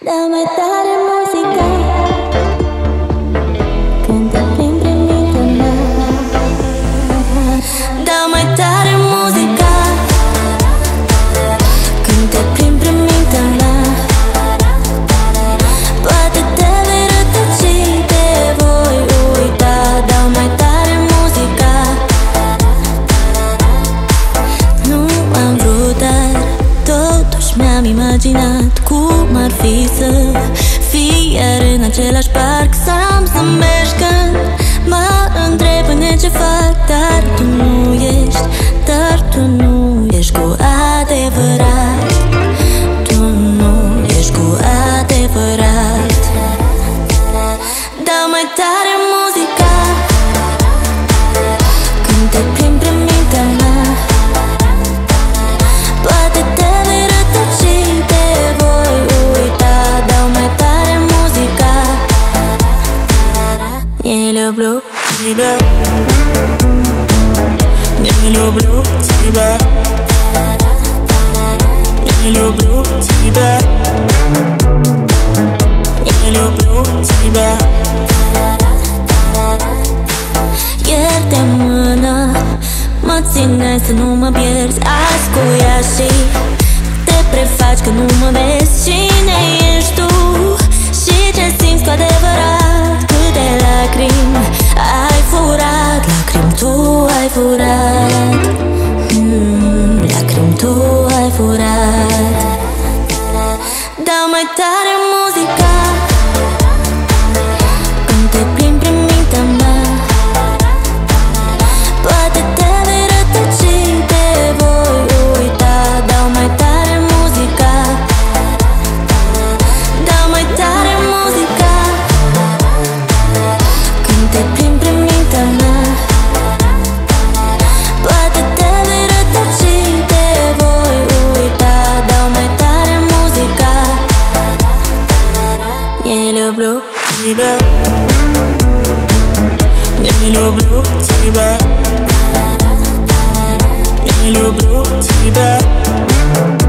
Dă-mi tare muzica când te plimbi prin mintea mea. Dă-mi tare muzica când te plimbi prin mintea mea. Poate te vei rătăci, te voi uita. Dă-mi tare muzica. Nu am vrut, dar totuși mi-am imaginat cum ar fi să fii iar în același parc, să-mi zâmbești când mă întreb ce fac. Dar tu nu ești, dar tu nu ești cu adevărat. Tu nu ești cu adevărat. Dă-mi tare muzica când te plimbi prin mintea mea. Poate te vei rătăci, te voi uita. Dă-mi tare muzica. Не люблю тебя, не люблю тебя, не люблю тебя, не люблю тебя. Ieri de mână mă țineai să nu mă pierzi. Azi cu ea și te prefaci că nu mă vezi. Cine ești tu și ce simți cu adevărat? Câte lacrimi ai furat, lacrimi tu ai furat, lacrimi tu ai furat. Dă-mi tare muzica când te plimbi prin mintea mea. Poate te vei rătăci, te voi uita. Dă-mi tare muzica. Dă-mi tare muzica când te plimbi prin mintea mea. Poate te vei rătăci, te voi uita. Dă-mi tare muzica. Не люблю тебя, не люблю тебя, не люблю тебя.